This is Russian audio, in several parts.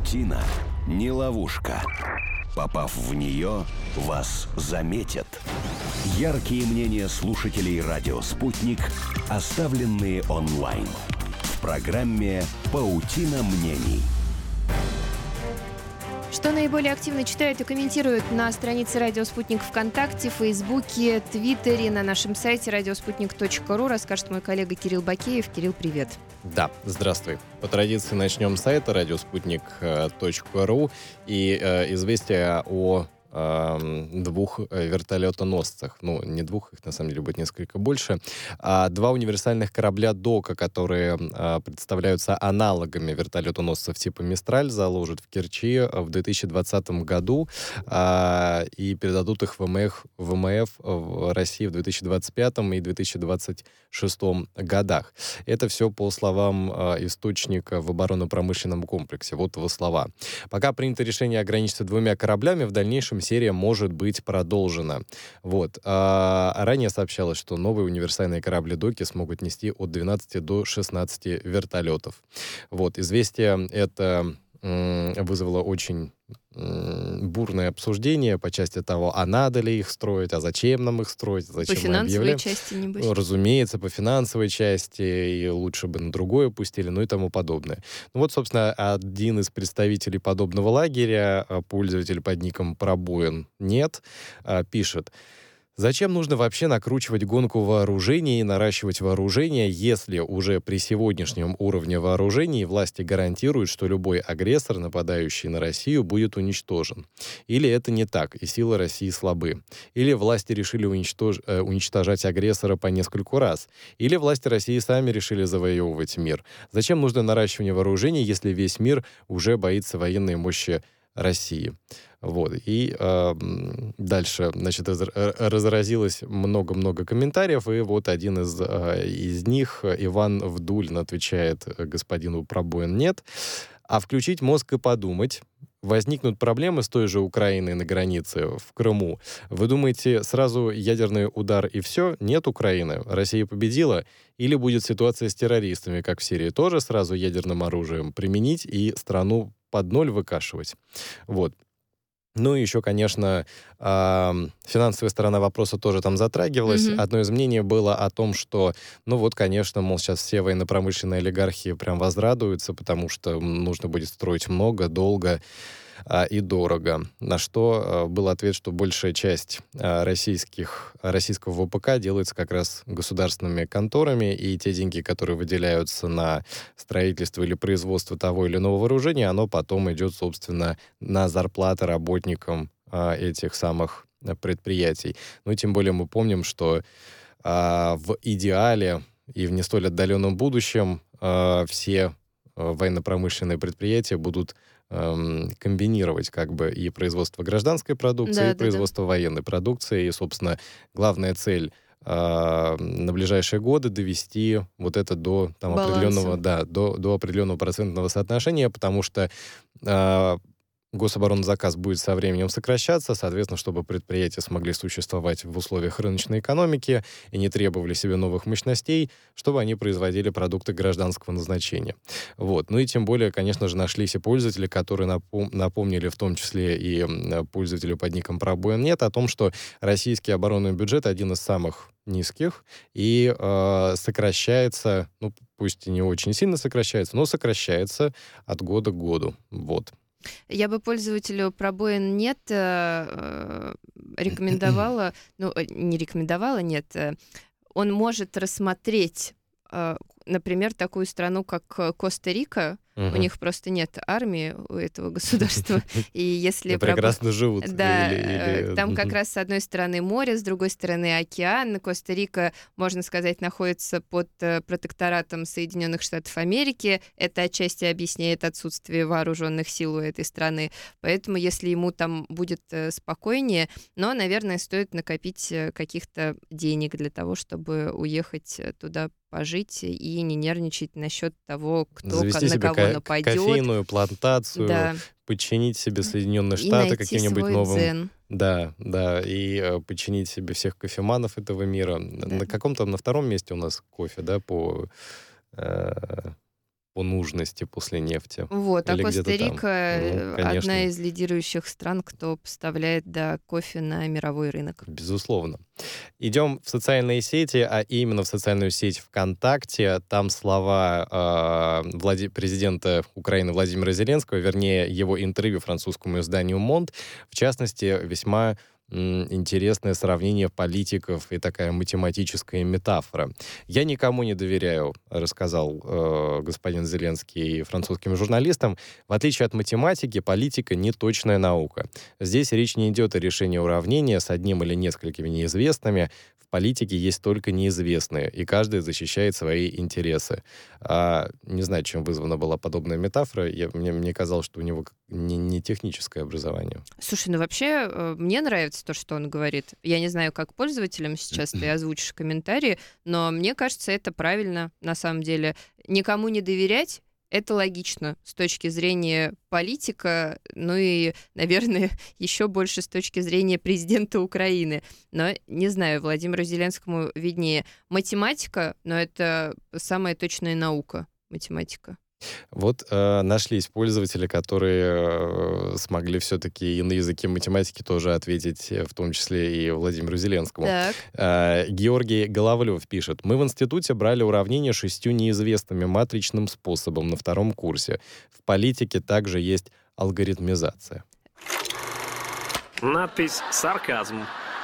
Паутина не ловушка. Попав в нее, вас заметят. Яркие мнения слушателей «Радио Спутник», оставленные онлайн. В программе «Паутина мнений». Что наиболее активно читают и комментируют на странице «Радио Спутник» ВКонтакте, Фейсбуке, Твиттере, на нашем сайте radiosputnik.ru, расскажет мой коллега Кирилл Бакеев. Кирилл, привет. Да, здравствуй. По традиции начнем с сайта radiosputnik.ru и известия о двух вертолетоносцах. Ну, не двух, их на самом деле будет несколько больше. Два универсальных корабля «Дока», которые представляются аналогами вертолетоносцев типа «Мистраль», заложат в Керчи в 2020 году и передадут их в ВМФ в России в 2025 и 2026 годах. Это все по словам источника в оборонно-промышленном комплексе. Вот его слова. Пока принято решение ограничиться 2 кораблями, в дальнейшем серия может быть продолжена. Вот. Ранее сообщалось, что новые универсальные корабли-доки смогут нести от 12 до 16 вертолетов. Вот. Известие это вызвало очень бурное обсуждение по части того, а надо ли их строить, а зачем нам их строить, зачем по финансовой части, небось. Разумеется, по финансовой части, и лучше бы на другое пустили, ну и тому подобное. Ну вот, собственно, один из представителей подобного лагеря, пользователь под ником Пробоин Нет, пишет: зачем нужно вообще накручивать гонку вооружений и наращивать вооружение, если уже при сегодняшнем уровне вооружений власти гарантируют, что любой агрессор, нападающий на Россию, будет уничтожен? Или это не так, и силы России слабы? Или власти решили уничтожать агрессора по нескольку раз? Или власти России сами решили завоевывать мир? Зачем нужно наращивание вооружений, если весь мир уже боится военной мощи России? Вот. И дальше, значит, разразилось много-много комментариев, и вот один из них, Иван Вдулин, отвечает господину Пробоин Нет: а включить мозг и подумать. Возникнут проблемы с той же Украиной на границе в Крыму. Вы думаете, сразу ядерный удар и все? Нет Украины. Россия победила? Или будет ситуация с террористами, как в Сирии, тоже сразу ядерным оружием применить и страну под ноль выкашивать? Вот. Ну и еще, конечно, финансовая сторона вопроса тоже там затрагивалась. Одно из мнений было о том, что, ну вот, конечно, мол, сейчас все военно-промышленные олигархи прям возрадуются, потому что нужно будет строить много, долго и дорого. На что был ответ, что большая часть российского ВПК делается как раз государственными конторами, и те деньги, которые выделяются на строительство или производство того или иного вооружения, оно потом идет, собственно, на зарплаты работникам этих самых предприятий. Ну и тем более мы помним, что в идеале и в не столь отдаленном будущем все военно-промышленные предприятия будут комбинировать как бы и производство гражданской продукции, и производство военной продукции. И, собственно, главная цель на ближайшие годы довести вот это до там, определенного, до определенного процентного соотношения, потому что гособоронзаказ будет со временем сокращаться, соответственно, чтобы предприятия смогли существовать в условиях рыночной экономики и не требовали себе новых мощностей, чтобы они производили продукты гражданского назначения. Вот. Ну и тем более, конечно же, нашлись и пользователи, которые напомнили, в том числе и пользователю под ником Пробоин Нет, о том, что российский оборонный бюджет один из самых низких и сокращается, ну пусть и не очень сильно сокращается, но сокращается от года к году. Вот. Я бы пользователю Пробоин Нет рекомендовала, нет, он может рассмотреть, например, такую страну, как Коста-Рика. У них просто нет армии у этого государства. И если прекрасно живут. Да, там как раз с одной стороны море, с другой стороны океан. Коста-Рика, можно сказать, находится под протекторатом Соединенных Штатов Америки. Это отчасти объясняет отсутствие вооруженных сил у этой страны. Поэтому, если ему там будет спокойнее, но, наверное, стоит накопить каких-то денег для того, чтобы уехать туда пожить и не нервничать насчет того, кто на кого нападет. Кофейную плантацию, подчинить себе Соединенные Штаты каким-нибудь новым... Дзен. Да, и подчинить себе всех кофеманов этого мира. Да. На каком-то, на втором месте у нас кофе, да, по по нужности после нефти. Вот, а Или где-то там. Коста-Рика Конечно. одна из лидирующих стран, кто поставляет кофе на мировой рынок. Безусловно. Идем в социальные сети, а именно в социальную сеть ВКонтакте. Там слова президента Украины Владимира Зеленского, вернее, его интервью французскому изданию «Монд». В частности, весьма интересное сравнение политиков и такая математическая метафора. «Я никому не доверяю», рассказал господин Зеленский французским журналистам. «В отличие от математики, политика не точная наука. Здесь речь не идет о решении уравнения с одним или несколькими неизвестными. В политике есть только неизвестные, и каждый защищает свои интересы». Не знаю, чем вызвана была подобная метафора. Мне казалось, что у него не техническое образование. Слушай, вообще мне нравится то, что он говорит. Я не знаю, как пользователям сейчас ты озвучишь комментарии, но мне кажется, это правильно на самом деле. Никому не доверять — это логично с точки зрения политика, ну и, наверное, еще больше с точки зрения президента Украины. Но, не знаю, Владимиру Зеленскому виднее. Математика, но это самая точная наука, математика. Вот нашлись пользователи, которые смогли все-таки и на языке математики тоже ответить, в том числе и Владимиру Зеленскому. Георгий Головлев пишет: «Мы в институте брали уравнения 6 неизвестными матричным способом на 2 курсе. В политике также есть алгоритмизация». Надпись «Сарказм».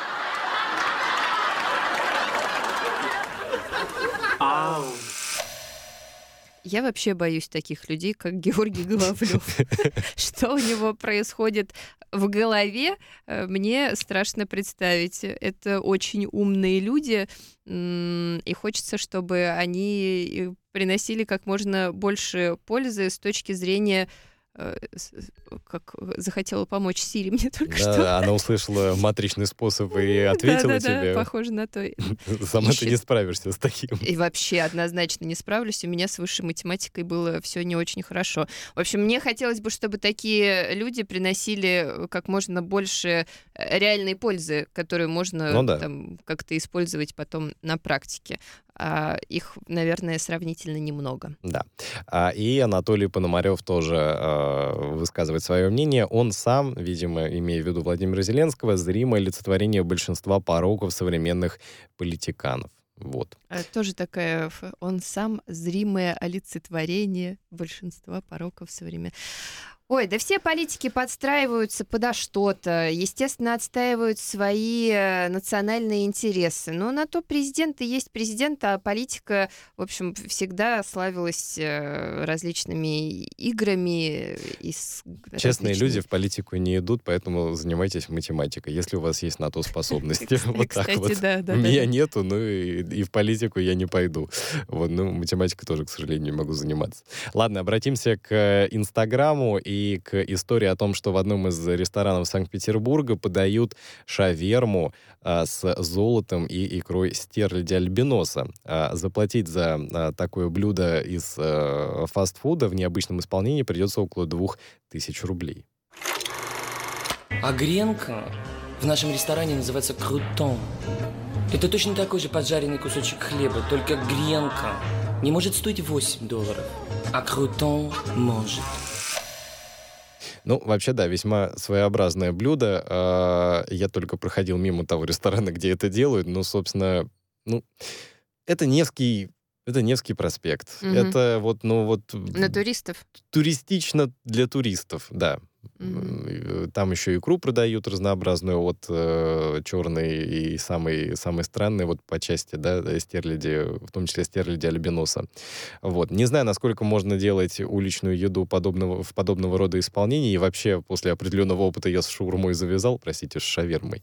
Я вообще боюсь таких людей, как Георгий Головлев. Что у него происходит в голове, мне страшно представить. Это очень умные люди, и хочется, чтобы они приносили как можно больше пользы с точки зрения... как захотела помочь Сири мне только что. Она услышала матричный способ и ответила тебе. Да, похоже на то. Сама ты не справишься с таким. И вообще однозначно не справлюсь. У меня с высшей математикой было все не очень хорошо. В общем, мне хотелось бы, чтобы такие люди приносили как можно больше реальной пользы, которую можно там как-то использовать потом на практике. А их, наверное, сравнительно немного. Да. И Анатолий Пономарев тоже высказывает свое мнение. Он сам, видимо, имея в виду Владимира Зеленского, зримое олицетворение большинства пороков современных политиканов. Вот. Тоже такая... Он сам зримое олицетворение большинства пороков современных... Ой, да все политики подстраиваются подо что-то, естественно, отстаивают свои национальные интересы. Но на то президент и есть президент, а политика, в общем, всегда славилась различными играми. Честные люди в политику не идут, поэтому занимайтесь математикой, если у вас есть на то способности. Вот так вот. У меня нету, ну и в политику я не пойду. Вот, ну, математикой тоже, к сожалению, не могу заниматься. Ладно, обратимся к Инстаграму и к истории о том, что в одном из ресторанов Санкт-Петербурга подают шаверму с золотом и икрой стерляди альбиноса. Заплатить за такое блюдо из фастфуда в необычном исполнении придется около 2000 рублей. А гренка в нашем ресторане называется крутон. Это точно такой же поджаренный кусочек хлеба, только гренка не может стоить $8, а крутон может. Ну, вообще, да, весьма своеобразное блюдо. Я только проходил мимо того ресторана, где это делают, но, собственно, это Невский проспект. Угу. Это На туристов? Туристично для туристов, да. Mm-hmm. Там еще икру продают разнообразную, от черной и самой странной, вот по части, да, стерляди, в том числе стерляди альбиноса. Вот. Не знаю, насколько можно делать уличную еду в подобного рода исполнении, и вообще после определенного опыта я с шаурмой завязал, простите, с шавермой.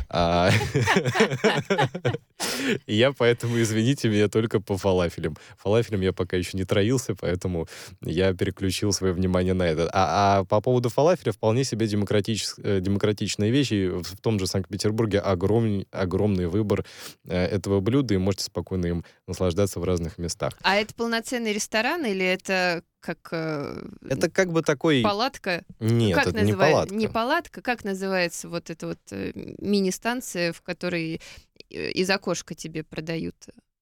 Я поэтому, извините меня, только по фалафелям. Фалафелем я пока еще не троился, поэтому я переключил свое внимание на это. А по поводу фалафеля вполне себе демократичные вещи. В том же Санкт-Петербурге огромный выбор этого блюда, и можете спокойно им наслаждаться в разных местах. А это полноценный ресторан или это как... Это как бы такой... Палатка? Нет, как это не палатка. Не палатка, как называется вот эта вот мини-станция, в которой из окошка тебе продают?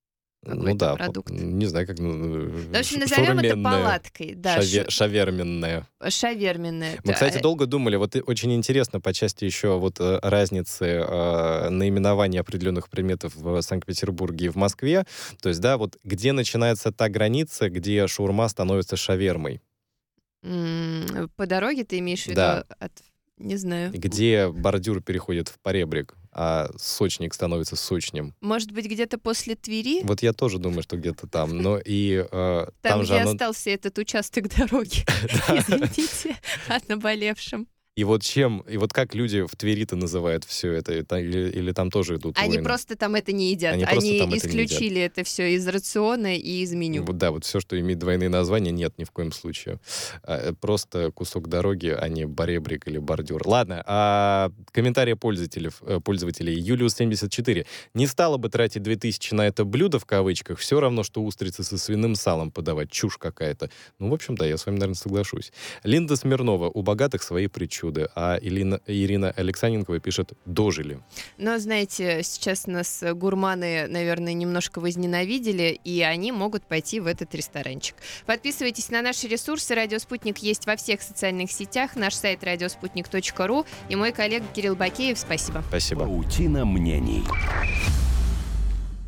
какой-то продукт. Не знаю, как... В общем, назовем это палаткой. Да, шаверменная. Шаверменная. Мы, кстати, долго думали, вот очень интересно по части еще вот разницы наименования определенных предметов в Санкт-Петербурге и в Москве. То есть, да, вот где начинается та граница, где шаурма становится шавермой? По дороге ты имеешь в виду? Да. Не знаю. Где бордюр переходит в поребрик, а сочник становится сочнем. Может быть, где-то после Твери? Вот я тоже думаю, что где-то там. Но и там где остался этот участок дороги. Извините, от наболевшем. И вот как люди в Твери-то называют все это? Или там тоже идут Они войны? просто там это не едят. Они исключили это все из рациона и из меню. Вот, да, вот все, что имеет двойные названия, нет ни в коем случае. Просто кусок дороги, а не боребрик или бордюр. Ладно, комментарии пользователей. Юлиус74. Не стала бы тратить 2000 на это блюдо, в кавычках, все равно, что устрицы со свиным салом подавать. Чушь какая-то. Ну, в общем, да, я с вами, наверное, соглашусь. Линда Смирнова. У богатых свои причуды. А Ирина Алексаненкова пишет «дожили». Но, знаете, сейчас нас гурманы, наверное, немножко возненавидели, и они могут пойти в этот ресторанчик. Подписывайтесь на наши ресурсы. Радио Спутник есть во всех социальных сетях. Наш сайт radiosputnik.ru. И мой коллега Кирилл Бакеев. Спасибо. Спасибо. Паутина мнений.